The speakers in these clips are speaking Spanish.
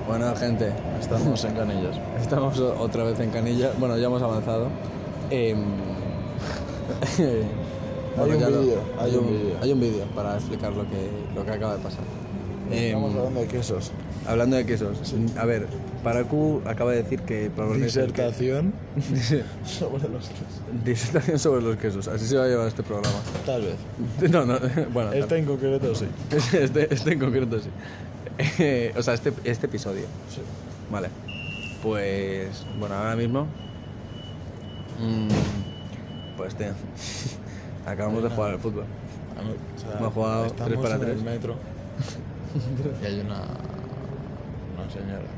Bueno, gente, Estamos en Canillas. estamos otra vez en Canillas. Bueno, ya hemos avanzado. Bueno, Hay un ya vídeo, hay un vídeo. Hay un vídeo para explicar lo que acaba de pasar. Estamos hablando de quesos. Hablando de quesos. Sí. A ver, Paracu acaba de decir que probablemente... Disertación sobre los quesos. Disertación sobre los quesos. Así se va a llevar este programa. Tal vez. No, bueno. Este en concreto sí. Este en concreto sí. O sea, este episodio. Sí. Vale. Pues, bueno, ahora mismo... pues, tío, acabamos de jugar al fútbol. O sea, Hemos jugado estamos 3 para en 3. el metro y hay una señora.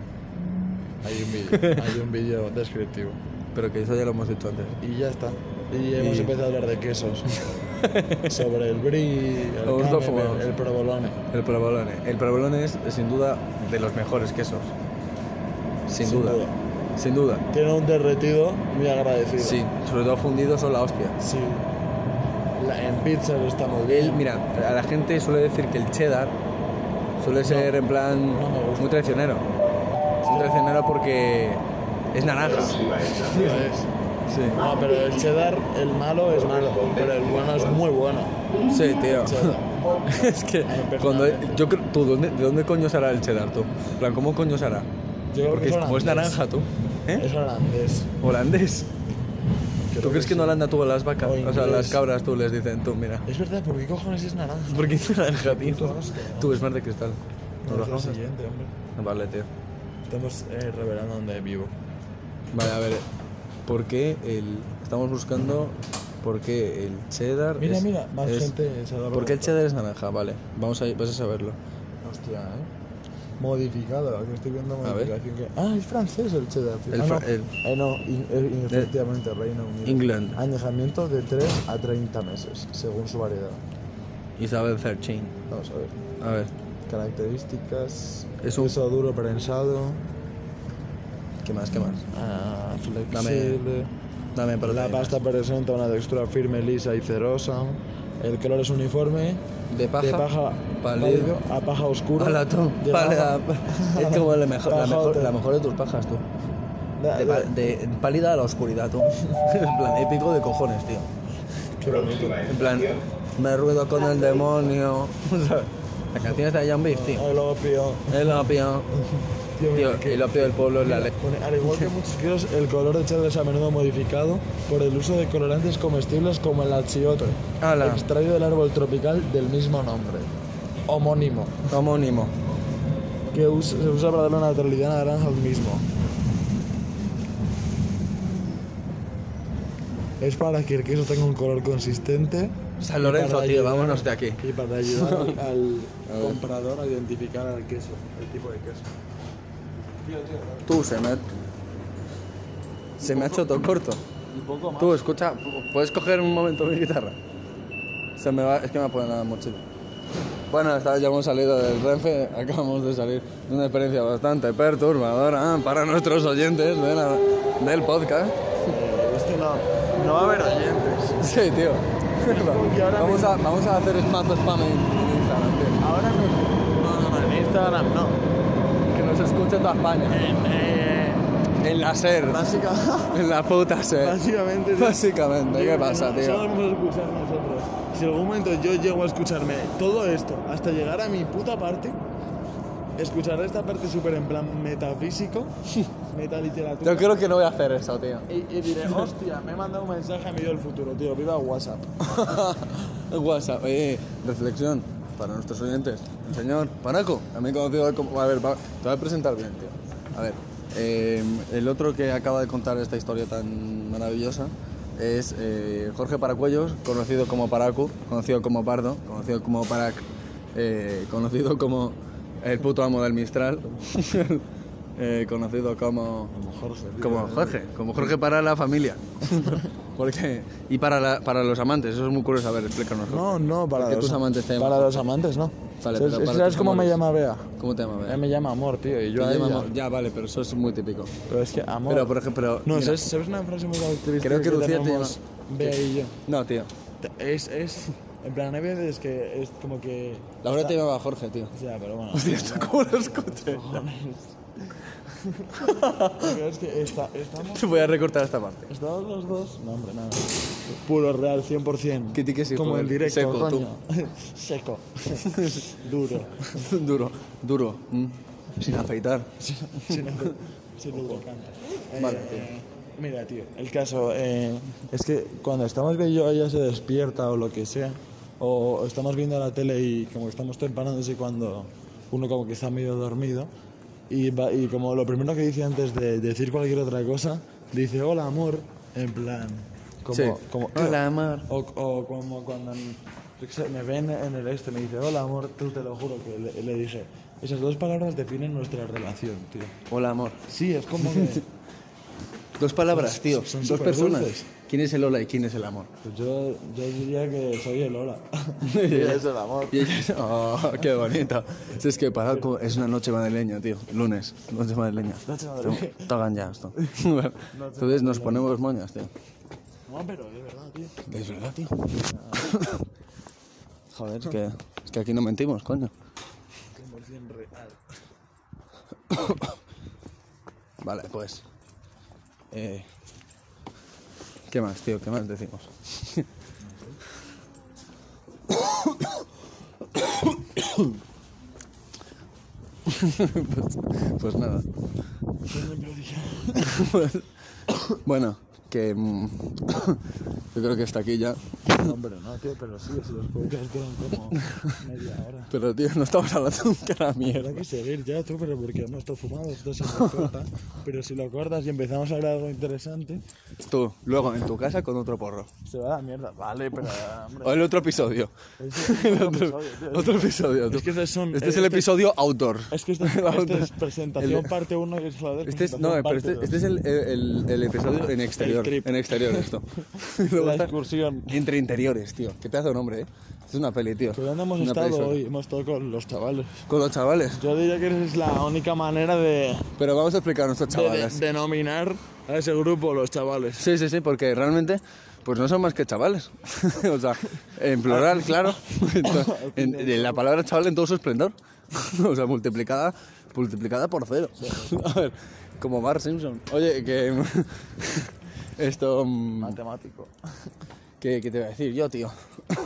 Hay un vídeo descriptivo. Pero que eso ya lo hemos dicho antes. Y ya está. Y hemos empezado a hablar de quesos. Sobre el brie, el Gusto camembert, fumados. el provolone. El provolone. El provolone es, sin duda, de los mejores quesos. Sin duda. Sin duda. Tiene un derretido muy agradecido. Sí, sobre todo fundidos son la hostia. Sí. En pizza está muy bien. Mira, a la gente suele decir que el cheddar suele ser en plan no me gusta. muy traicionero. Muy traicionero porque es naranja. Sí. Sí. No, pero el cheddar, el malo es malo, pero el bueno es muy bueno. Sí, tío. Cheddar. Es que personalmente. cuando yo creo, tú, ¿de dónde coño será el cheddar tú? En plan, ¿cómo coño será? Yo creo Porque que como es naranja tú. ¿Eh? Es holandés. Holandés. ¿Tú Creo crees que sí. no le anda tú a las vacas? O O sea, a inglés. las cabras tú les dicen, tú, mira. Es verdad, ¿por qué cojones es naranja? ¿Por qué es naranja, tío? Puto asco. Tú, es mar de cristal. ¿No lo es el conoces? siguiente, hombre. Vale, tío. Estamos revelando dónde vivo. Vale, a ver. ¿Por qué estamos buscando por qué el cheddar Mira, es... mira, más es- gente se ha dado ¿Por qué el cuenta. cheddar es naranja? Vale, vas a saberlo. Hostia, Modificado, aquí estoy viendo A ver. modificación. Es francés el cheddar, tío. El Efectivamente, Reino Unido. England. Añejamiento de 3 a 30 meses, según su variedad. Isabel 13. Vamos a ver. A ver. Características. Es un- Queso duro prensado. ¿Qué más? Flexible. Dame para La pasta presenta una textura firme, lisa y cerosa. El color es uniforme. De paja, pálido. A paja oscura. Hola, tú. de Pálida. baja- Es como la mejor Bajote. de tus pajas, tú. Da- De pálida a la oscuridad, tú. En plan, épico de cojones, tío. Qué bonito. En plan, me ruedo con el demonio. La canción está de John Beef, tío. El opio. El opio. Tío, el opio del pueblo es la ley. Al igual que muchos quesos, el color de cheddar es a menudo modificado por el uso de colorantes comestibles como el achiote, Ala. extraído del árbol tropical del mismo nombre, homónimo, Homónimo. que se usa para darle una tonalidad naranja al mismo. Es para que el queso tenga un color consistente. San y Lorenzo, para tío, ayudar- vámonos de aquí. Y para ayudar al A ver. comprador a identificar al queso, el tipo de queso. Tú, se me ha hecho todo corto. Un poco más. Tú, escucha, ¿puedes coger un momento mi guitarra? Es que me pone nada mochila. Bueno, esta vez ya hemos salido del Renfe, acabamos de salir de una experiencia bastante perturbadora para nuestros oyentes del podcast. Es que no va a haber oyentes. Sí, tío. Porque ahora Vamos a hacer más spam en Instagram, tío. Ahora no, en Instagram no. Que nos escuche toda España. En la SER. En la puta SER. Básicamente. Básicamente, ¿qué pasa, tío? Solo vamos a escuchar nosotros. Si en algún momento yo llego a escucharme todo esto hasta llegar a mi puta parte, escuchar esta parte súper en plan metafísico, metaliteratura. Yo creo que no voy a hacer eso, tío. Y diré, hostia, me he mandado un mensaje a mi yo del futuro, tío, viva WhatsApp. WhatsApp, reflexión para nuestros oyentes. El señor Paraco, también conocido como... A ver, te voy a presentar bien, tío. A ver, el otro que acaba de contar esta historia tan maravillosa es Jorge Paracuellos, conocido como Paracu, conocido como Pardo, conocido como Parac, conocido como el puto amo del Mistral, conocido como Jorge. como Jorge para la familia. Porque, y para los amantes, eso es muy curioso. A ver, explícanos. Jorge. No, para ¿Por qué los tus amantes te llaman Para Jorge? los amantes, no. Vale, ¿Sabes, pero para ¿sabes tus cómo me amores. llama Bea? ¿Cómo te llamas? Ella me llama amor, tío, y yo a Te llama ella. amor. Ya, vale, pero eso es muy típico. Pero es que amor. Pero, por ejemplo, No, mira, ¿sabes una frase muy característica? Creo que Lucía te tenemos Bea y yo? No, tío. Es En plan, hay veces que es como que... Laura te llamaba Jorge, tío. Ya, pero bueno. Hostia, esto cómo lo escuché. Porque es que estamos... Te voy a recortar esta parte. ¿Estamos los dos? No, hombre, nada. Puro, real, 100%. Que ti que sí, como joder. el directo, Seco, coño. Seco. Duro. Duro. Sin afeitar. Sin lubricante. Vale, Mira, tío, el caso es que cuando estamos viendo ella se despierta o lo que sea, o estamos viendo la tele y como que estamos preparándose cuando uno como que está medio dormido y como lo primero que dice antes de decir cualquier otra cosa, dice hola amor, en plan, Sí. Hola, amor. o como cuando yo qué sé, me ven en el me dice hola amor, tú te lo juro que le dije, esas dos palabras definen nuestra relación, tío. Hola, amor. Sí, es como que... Dos palabras, tío. son Dos personas. superdulces. ¿Quién es el hola y quién es el amor? Pues yo diría que soy el hola. Y ella es el amor. Y ella es... Oh, qué bonito. Si es que para es una noche madrileña, tío. Lunes, noche madrileña. Noche madrileña. Tocan ya esto. Entonces nos ponemos moñas, tío. No, pero de verdad, tío. ¿Es verdad, tío? Joder, es que aquí no mentimos, coño. 100% real. Vale, pues... ¿Qué más, tío? ¿Qué más decimos? pues nada. Bueno, que... yo creo que hasta aquí ya. No, hombre, no, tío, pero sí, si los podcasts duran como media hora. Pero, tío, no estamos hablando de un cara mierda. Habrá que seguir ya, tú, pero porque hemos estado fumados, esto se nos corta. Pero si lo cortas y empezamos a hablar algo interesante, Tú, luego en tu casa con otro porro. se va a la mierda. Vale, pero, hombre... O el otro episodio. Es Otro episodio. Tú. Es que estos son... Este es el episodio outdoor. Es que esto es presentación parte 1 y es la de Este es, presentación no, pero parte este es el episodio en exterior. trip. En exterior esto. Y luego La está excursión. entre interiores, tío. Qué pedazo de nombre, Es una peli, tío. ¿Pero dónde hemos Una estado peli hoy? Hemos estado con los chavales. con los chavales. Yo diría que es la única manera de Pero vamos a explicar a nuestros chavales. denominar a ese grupo los chavales. Sí, porque realmente pues no son más que chavales. O sea, en plural, claro. En la palabra chaval en todo su esplendor. O sea, multiplicada por 0. A ver, como Bart Simpson. Oye, que... Esto... Matemático. ¿Qué te voy a decir yo, tío?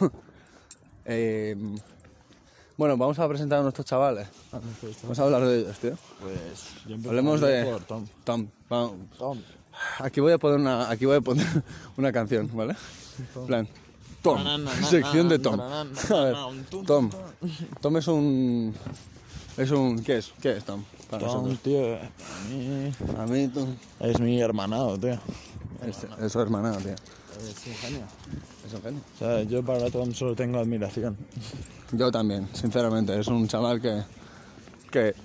Bueno, vamos a presentar a nuestros chavales. Vamos a hablar de ellos, tío. Pues yo Hablemos de... por Tom. Tom. Aquí voy a poner una canción, ¿vale? En plan, Tom. Sección de Tom. A ver, Tom. Tom es un... ¿Qué es Tom? Para Tom, nosotros. tío, A mí, Tom. es mi hermanado, tío. Es su hermana, tío. Es un genio. Es un genio. O sea, yo para Tom solo tengo admiración. Yo también, sinceramente. Es un chaval que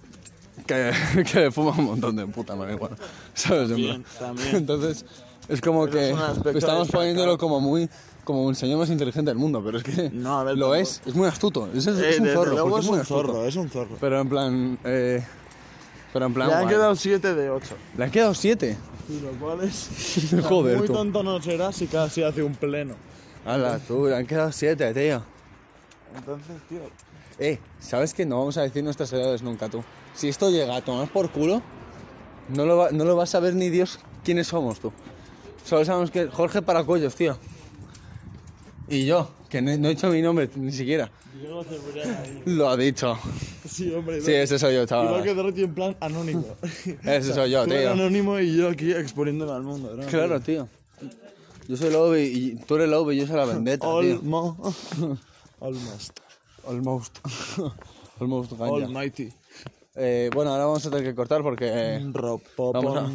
fuma un montón de puta marihuana. ¿Sabes? También. Entonces, es como Pero que es un aspecto estamos destacado. poniéndolo como el señor más inteligente del mundo, pero es que No, a ver, lo tampoco. es muy astuto. Es un Desde zorro. luego porque es muy un astuto. zorro, es un zorro. Pero en plan... Le han guay. quedado 7 de 8. Le han quedado 7. Y lo cual es... Joder, muy tú. tonto no será si casi hace un pleno. Hala, tú, le han quedado 7, tío. Entonces, tío... ¿Sabes que no vamos a decir nuestras edades nunca, tú? Si esto llega a tomar por culo, no lo va a saber ni Dios quiénes somos, tú. Solo sabemos que Jorge Paracuellos, tío. Y yo, que no he dicho mi nombre ni siquiera. Diego Cebrián. Lo ha dicho. Sí, hombre. Sí, ese soy yo, Igual chaval. que Dorothy en plan anónimo. Ese soy yo, Tú tío. eres anónimo y yo aquí exponiéndome al mundo, ¿no? Claro, tío. Yo soy Love y tú eres Love y yo soy la vendetta, tío. Almost. Almost. Almost ganja. Almighty. Bueno, ahora vamos a tener que cortar porque... Vamos a...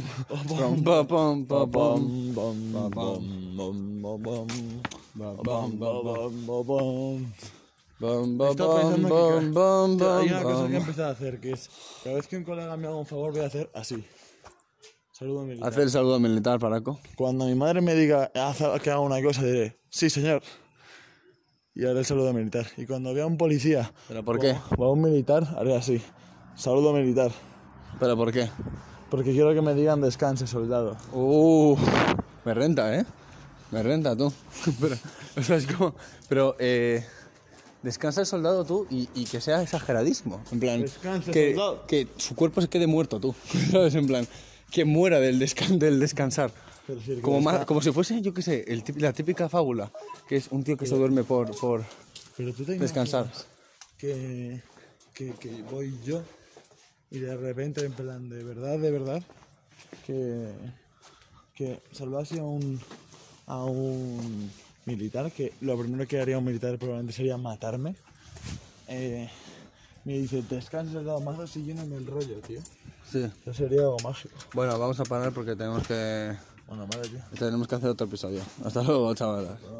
Hay una cosa que he empezado a hacer, que es cada vez que un colega me haga un favor voy a hacer así. Saludo militar. Hacer el saludo militar, Paraco. Cuando mi madre me diga que haga una cosa diré, sí señor. Y haré el saludo militar. Y cuando vea a un policía ¿Pero por qué? o a un militar, haré así. Saludo militar. ¿Pero por qué? Porque quiero que me digan descanse, soldado. Me renta, ¿eh? Me renta tú. Pero, o sea, es como... Pero, descansa el soldado tú y que sea exageradísimo. En plan, Descansa el que, soldado. que su cuerpo se quede muerto tú. ¿Sabes? En plan, que muera del descansar. Pero sí, Como si fuese, yo qué sé, la típica fábula, que es un tío que se duerme por Pero tú te descansar. imaginas que voy yo y de repente, en plan, de verdad, que salvase a un militar, que lo primero que haría un militar probablemente sería matarme. Me dice, descansa el lado más así, lléname el rollo, tío. Sí. Eso sería algo mágico. Bueno, vamos a parar porque tenemos que Bueno, madre, tío. hacer otro episodio. Hasta luego, chavales.